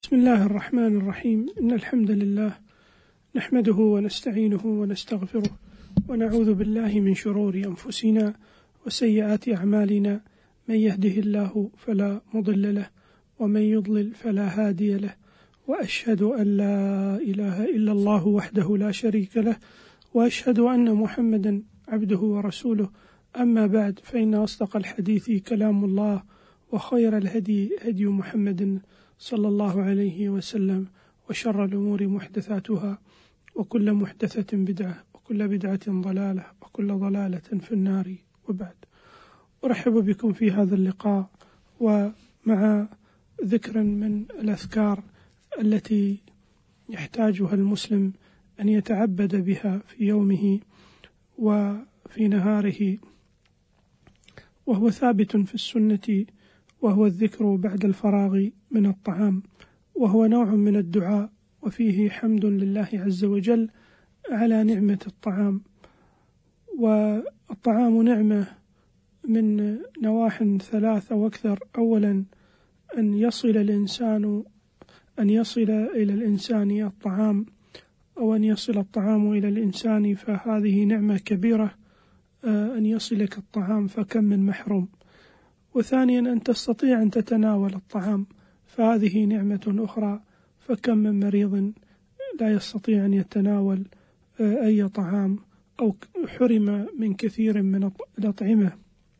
بسم الله الرحمن الرحيم. إن الحمد لله نحمده ونستعينه ونستغفره ونعوذ بالله من شرور أنفسنا وسيئات أعمالنا، من يهده الله فلا مضل له ومن يضلل فلا هادي له، وأشهد أن لا إله إلا الله وحده لا شريك له، وأشهد أن محمدا عبده ورسوله. أما بعد، فإن أصدق الحديث كلام الله، وخير الهدي هدي محمد صلى الله عليه وسلم، وشر الأمور محدثاتها، وكل محدثة بدعة، وكل بدعة ضلالة، وكل ضلالة في النار. وبعد، أرحب بكم في هذا اللقاء ومع ذكر من الأذكار التي يحتاجها المسلم أن يتعبد بها في يومه وفي نهاره، وهو ثابت في السنة، وهو الذكر بعد الفراغ من الطعام، وهو نوع من الدعاء، وفيه حمد لله عز وجل على نعمة الطعام. والطعام نعمة من نواح ثلاثة وأكثر. أولا، أن يصل إلى الإنسان الطعام، أو أن يصل الطعام إلى الإنسان، فهذه نعمة كبيرة. أن يصلك الطعام فكم من محروم. وثانيا، أن تستطيع أن تتناول الطعام، فهذه نعمة أخرى، فكم من مريض لا يستطيع أن يتناول أي طعام، أو حرم من كثير من الأطعمة.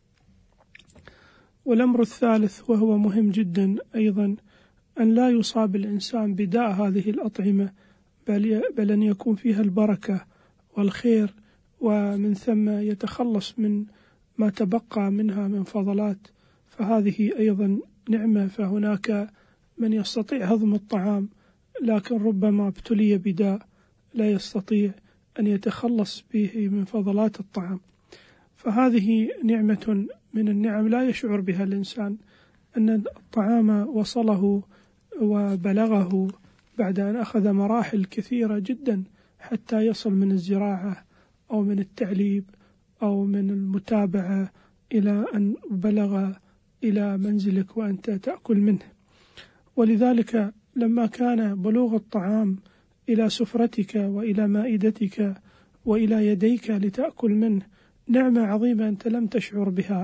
والأمر الثالث، وهو مهم جدا أيضا، أن لا يصاب الإنسان بداء هذه الأطعمة، بل أن يكون فيها البركة والخير، ومن ثم يتخلص من ما تبقى منها من فضلات، فهذه أيضا نعمة. فهناك من يستطيع هضم الطعام، لكن ربما ابتلي بداء لا يستطيع أن يتخلص به من فضلات الطعام، فهذه نعمة من النعم لا يشعر بها الإنسان، أن الطعام وصله وبلغه بعد أن أخذ مراحل كثيرة جدا حتى يصل من الزراعة أو من التعليب أو من المتابعة إلى أن بلغ إلى منزلك وأنت تأكل منه. ولذلك لما كان بلوغ الطعام إلى سفرتك وإلى مائدتك وإلى يديك لتأكل منه نعمة عظيمة أنت لم تشعر بها،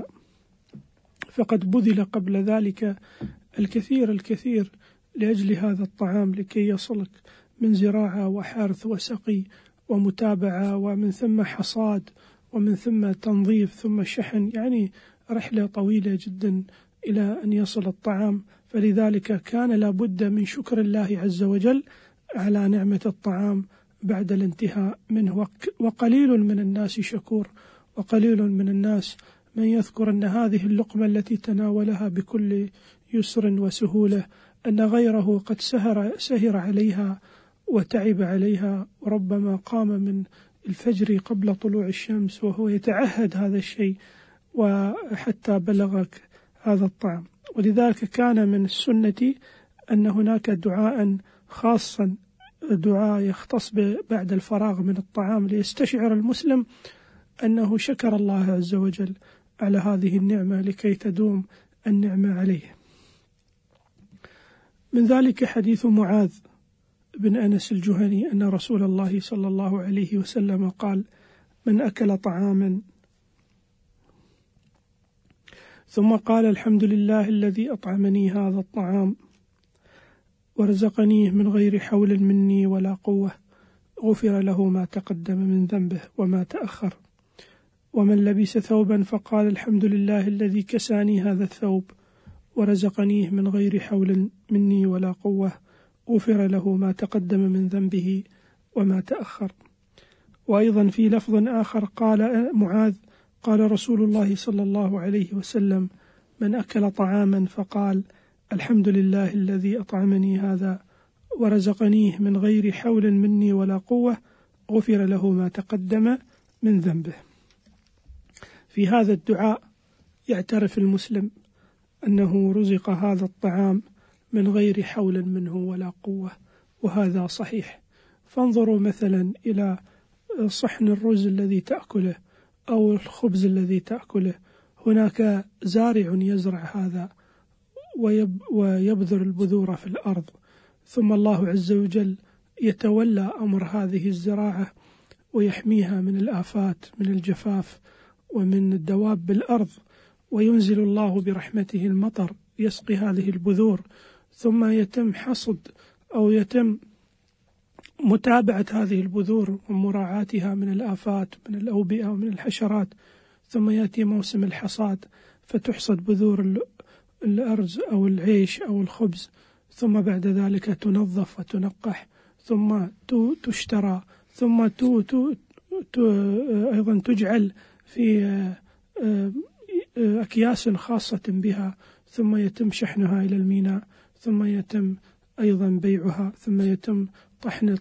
فقد بذل قبل ذلك الكثير لأجل هذا الطعام، لكي يصلك من زراعة وحرث وسقي ومتابعة، ومن ثم حصاد، ومن ثم تنظيف، ثم شحن، يعني رحلة طويلة جدا إلى أن يصل الطعام. فلذلك كان لابد من شكر الله عز وجل على نعمة الطعام بعد الانتهاء منه. وقليل من الناس شكور، وقليل من الناس من يذكر أن هذه اللقمة التي تناولها بكل يسر وسهولة أن غيره قد سهر عليها وتعب عليها، وربما قام من الفجر قبل طلوع الشمس وهو يتعهد هذا الشيء وحتى بلغك هذا الطعام. ولذلك كان من السنة أن هناك دعاء خاصا، دعاء يختص بعد الفراغ من الطعام، ليستشعر المسلم أنه شكر الله عز وجل على هذه النعمة لكي تدوم النعمة عليه. من ذلك حديث معاذ بن أنس الجهني أن رسول الله صلى الله عليه وسلم قال: من أكل طعاما ثم قال الحمد لله الذي أطعمني هذا الطعام ورزقنيه من غير حول مني ولا قوة، غفر له ما تقدم من ذنبه وما تأخر. ومن لبس ثوبا فقال الحمد لله الذي كساني هذا الثوب ورزقنيه من غير حول مني ولا قوة، غفر له ما تقدم من ذنبه وما تأخر. وأيضا في لفظ آخر قال معاذ: قال رسول الله صلى الله عليه وسلم: من أكل طعاما فقال الحمد لله الذي أطعمني هذا ورزقنيه من غير حول مني ولا قوة، غفر له ما تقدم من ذنبه. في هذا الدعاء يعترف المسلم أنه رزق هذا الطعام من غير حول منه ولا قوة، وهذا صحيح. فانظروا مثلا إلى صحن الرز الذي تأكله أو الخبز الذي تأكله، هناك زارع يزرع هذا ويبذر البذور في الأرض، ثم الله عز وجل يتولى أمر هذه الزراعة ويحميها من الآفات، من الجفاف ومن الدواب بالأرض، وينزل الله برحمته المطر يسقي هذه البذور، ثم يتم حصد أو يتم متابعة هذه البذور ومراعاتها من الآفات من الأوبئة ومن الحشرات، ثم يأتي موسم الحصاد فتحصد بذور الأرز أو العيش أو الخبز، ثم بعد ذلك تنظف وتنقح، ثم تشترى، ثم أيضا تجعل في أكياس خاصة بها، ثم يتم شحنها إلى الميناء، ثم يتم أيضا بيعها، ثم يتم طحن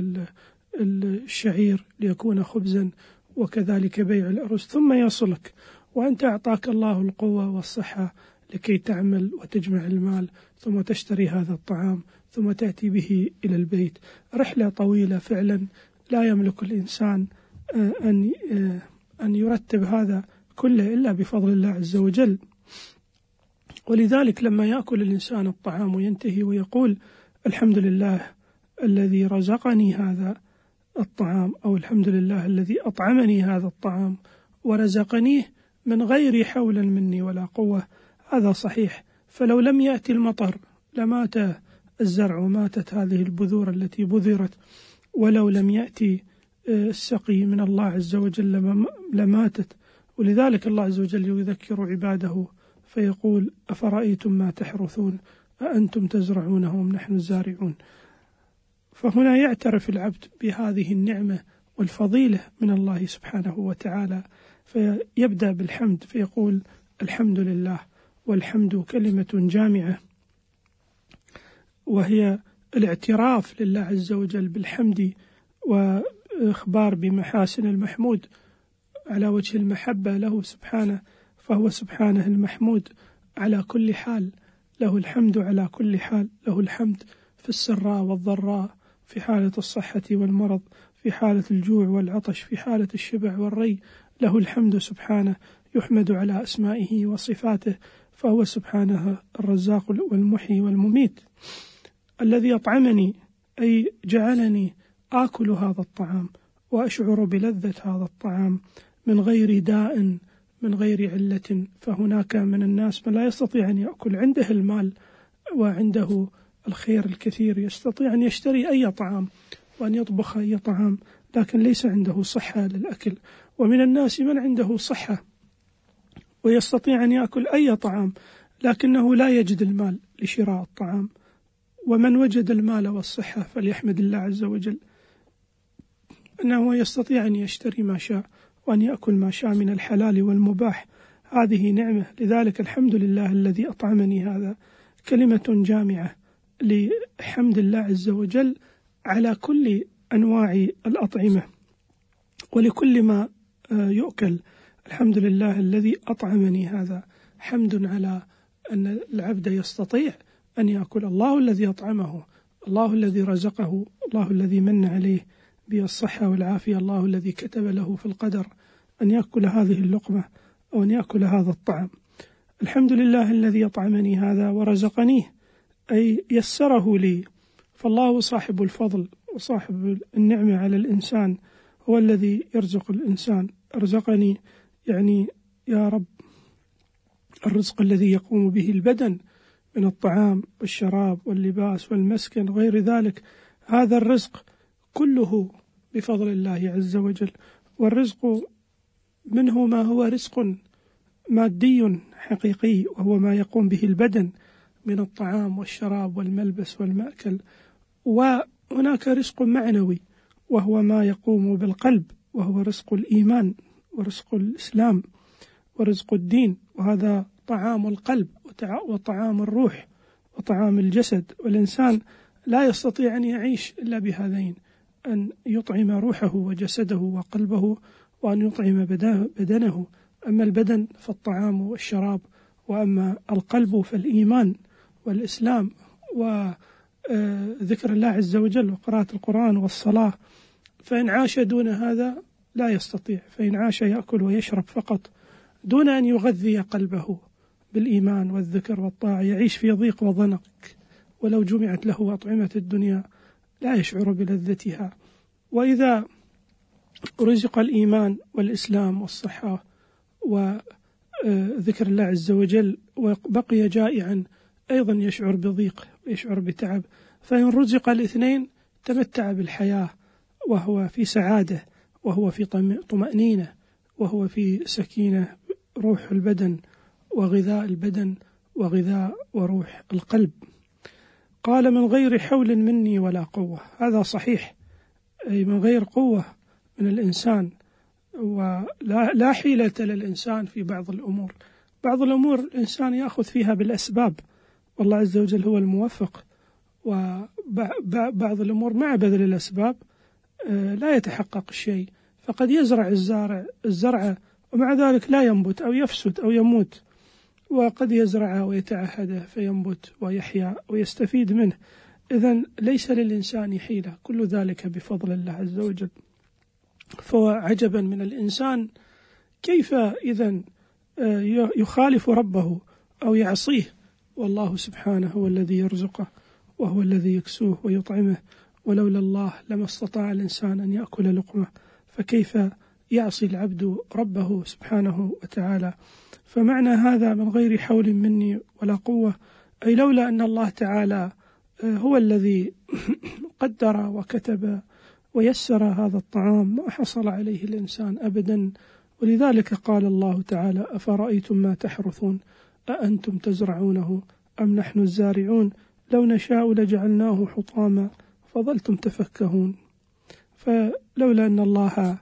الشعير ليكون خبزا، وكذلك بيع الأرز، ثم يصلك وأنت أعطاك الله القوة والصحة لكي تعمل وتجمع المال، ثم تشتري هذا الطعام، ثم تأتي به إلى البيت. رحلة طويلة فعلا لا يملك الإنسان أن يرتب هذا كله إلا بفضل الله عز وجل. ولذلك لما يأكل الإنسان الطعام وينتهي ويقول الحمد لله الذي رزقني هذا الطعام، أو الحمد لله الذي أطعمني هذا الطعام ورزقنيه من غير حول مني ولا قوة، هذا صحيح. فلو لم يأتي المطر لمات الزرع وماتت هذه البذور التي بذرت، ولو لم يأتي السقي من الله عز وجل لماتت. ولذلك الله عز وجل يذكر عباده فيقول أفرأيتم ما تحرثون أأنتم تزرعونه أم نحن الزارعون. فهنا يعترف العبد بهذه النعمة والفضيلة من الله سبحانه وتعالى، فيبدأ بالحمد فيقول الحمد لله. والحمد كلمة جامعة، وهي الاعتراف لله عز وجل بالحمد وإخبار بمحاسن المحمود على وجه المحبة له سبحانه، فهو سبحانه المحمود على كل حال، له الحمد على كل حال، له الحمد في السراء والضراء، في حالة الصحة والمرض، في حالة الجوع والعطش، في حالة الشبع والري، له الحمد سبحانه، يحمد على أسمائه وصفاته، فهو سبحانه الرزاق والمحيي والمميت الذي أطعمني، أي جعلني آكل هذا الطعام وأشعر بلذة هذا الطعام من غير داء من غير علة. فهناك من الناس من لا يستطيع أن يأكل، عنده المال وعنده الخير الكثير، يستطيع أن يشتري أي طعام وأن يطبخ أي طعام، لكن ليس عنده صحة للأكل. ومن الناس من عنده صحة ويستطيع أن يأكل أي طعام، لكنه لا يجد المال لشراء الطعام. ومن وجد المال والصحة فليحمد الله عز وجل أنه يستطيع أن يشتري ما شاء وأن يأكل ما شاء من الحلال والمباح، هذه نعمة. لذلك الحمد لله الذي أطعمني هذا كلمة جامعة لحمد الله عز وجل على كل أنواع الأطعمة ولكل ما يؤكل. الحمد لله الذي أطعمني هذا، حمد على أن العبد يستطيع أن يأكل، الله الذي أطعمه، الله الذي رزقه، الله الذي من عليه بالصحة والعافية، الله الذي كتب له في القدر أن يأكل هذه اللقمة أو أن يأكل هذا الطعام. الحمد لله الذي أطعمني هذا ورزقنيه، أي يسره لي، فالله صاحب الفضل وصاحب النعمة على الإنسان، هو الذي يرزق الإنسان. أرزقني يعني يا رب الرزق الذي يقوم به البدن من الطعام والشراب واللباس والمسكن وغير ذلك، هذا الرزق كله بفضل الله عز وجل. والرزق منه ما هو رزق مادي حقيقي، وهو ما يقوم به البدن من الطعام والشراب والملبس والمأكل، وهناك رزق معنوي وهو ما يقوم بالقلب، وهو رزق الإيمان ورزق الإسلام ورزق الدين، وهذا طعام القلب وطعام الروح وطعام الجسد. والإنسان لا يستطيع أن يعيش إلا بهذين، أن يطعم روحه وجسده وقلبه، وأن يطعم بدنه. أما البدن فالطعام والشراب، وأما القلب فالإيمان والإسلام وذكر الله عز وجل وقراءة القرآن والصلاة. فإن عاش دون هذا لا يستطيع، فإن عاش يأكل ويشرب فقط دون أن يغذي قلبه بالإيمان والذكر والطاعة، يعيش في ضيق وضنك ولو جمعت له أطعمة الدنيا لا يشعر بلذتها. وإذا رزق الإيمان والإسلام والصحة وذكر الله عز وجل وبقي جائعا أيضا يشعر بضيق ويشعر بتعب. فإن رزق الاثنين تمتع بالحياة وهو في سعادة، وهو في طمأنينة، وهو في سكينة، روح البدن وغذاء البدن وغذاء وروح القلب. قال: من غير حول مني ولا قوة. هذا صحيح، أي من غير قوة من الإنسان، ولا حيلة للإنسان في بعض الأمور. بعض الأمور الإنسان يأخذ فيها بالأسباب، والله عز وجل هو الموفق، وبعض الأمور مع بذل الأسباب لا يتحقق الشيء، فقد يزرع الزرع ومع ذلك لا ينبت أو يفسد أو يموت، وقد يزرعه ويتعهده فينبت ويحيا ويستفيد منه. إذن ليس للإنسان حيلة، كل ذلك بفضل الله عز وجل. فعجبا من الإنسان كيف إذن يخالف ربه أو يعصيه، والله سبحانه هو الذي يرزقه وهو الذي يكسوه ويطعمه، ولولا الله لما استطاع الإنسان أن يأكل لقمة، فكيف يعصي العبد ربه سبحانه وتعالى. فمعنى هذا من غير حول مني ولا قوة، أي لولا أن الله تعالى هو الذي قدر وكتب ويسر هذا الطعام ما حصل عليه الإنسان أبدا. ولذلك قال الله تعالى: أفرأيتم ما تحرثون أأنتم تزرعونه أم نحن الزارعون لو نشاء لجعلناه حطاما فظلتم تفكهون. فلولا أن الله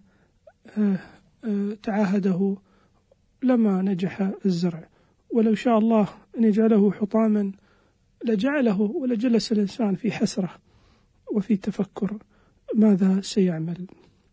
تعاهده لما نجح الزرع، ولو شاء الله أن يجعله حطاما لجعله، ولجلس الإنسان في حسرة وفي تفكر ماذا سيعمل.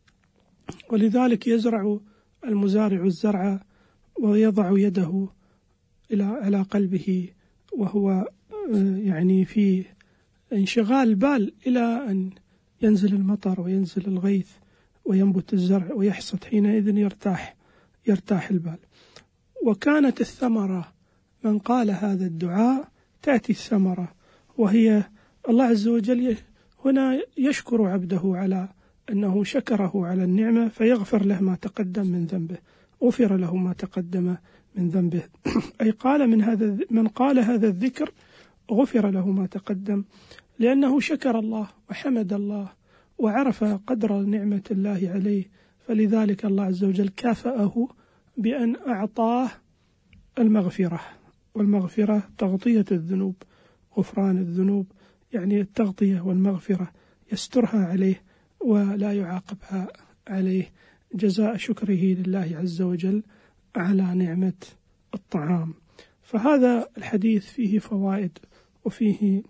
ولذلك يزرع المزارع الزرع ويضع يده على قلبه وهو يعني في انشغال البال إلى أن ينزل المطر وينزل الغيث وينبت الزرع ويحصد، حينئذ يرتاح البال. وكانت الثمرة، من قال هذا الدعاء تأتي الثمرة، وهي الله عز وجل هنا يشكر عبده على أنه شكره على النعمة فيغفر له ما تقدم من ذنبه، غفر له ما تقدم من ذنبه. أي قال من قال هذا الذكر غفر له ما تقدم، لأنه شكر الله وحمد الله وعرف قدر نعمة الله عليه، فلذلك الله عز وجل كافأه بأن أعطاه المغفرة. والمغفرة تغطية الذنوب، غفران الذنوب يعني التغطية والمغفرة، يسترها عليه ولا يعاقبها عليه، جزاء شكره لله عز وجل على نعمة الطعام. فهذا الحديث فيه فوائد وفيه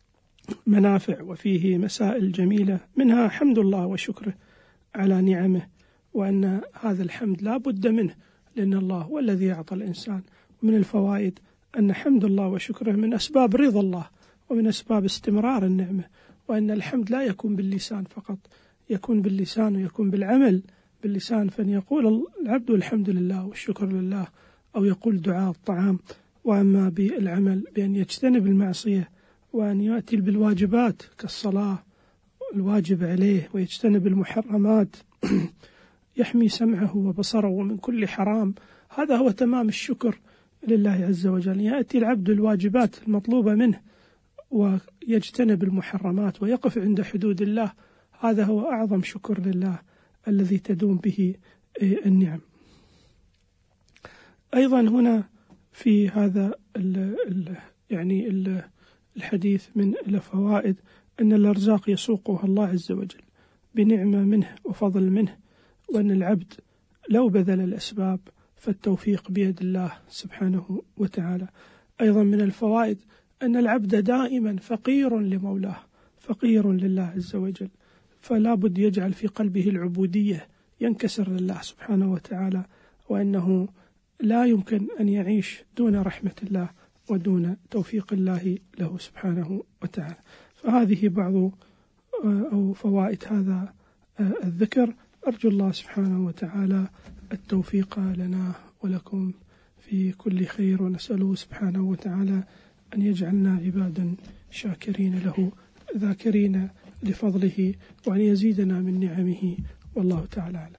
منافع وفيه مسائل جميلة، منها حمد الله وشكره على نعمه، وأن هذا الحمد لا بد منه لأن الله هو الذي أعطى الإنسان. ومن الفوائد أن حمد الله وشكره من أسباب رضا الله ومن أسباب استمرار النعمة، وأن الحمد لا يكون باللسان فقط، يكون باللسان ويكون بالعمل باللسان، فأن يقول العبد الحمد لله والشكر لله، أو يقول دعاء الطعام. وأما بالعمل بأن يجتنب المعصية وأن يأتي بالواجبات كالصلاة الواجب عليه، ويجتنب المحرمات يحمي سمعه وبصره من كل حرام. هذا هو تمام الشكر لله عز وجل، يأتي العبد الواجبات المطلوبة منه ويجتنب المحرمات ويقف عند حدود الله، هذا هو أعظم شكر لله الذي تدوم به النعم. أيضا هنا في هذا الحديث من الفوائد أن الأرزاق يسوقها الله عز وجل بنعمة منه وفضل منه، وأن العبد لو بذل الأسباب فالتوفيق بيد الله سبحانه وتعالى. أيضا من الفوائد أن العبد دائما فقير لمولاه، فقير لله عز وجل، فلا بد يجعل في قلبه العبودية، ينكسر لله سبحانه وتعالى، وأنه لا يمكن أن يعيش دون رحمة الله ودون توفيق الله له سبحانه وتعالى. فهذه بعض أو فوائد هذا الذكر. أرجو الله سبحانه وتعالى التوفيق لنا ولكم في كل خير، ونسأله سبحانه وتعالى أن يجعلنا عبادا شاكرين له ذاكرين لفضله، وأن يزيدنا من نعمه، والله تعالى أعلم.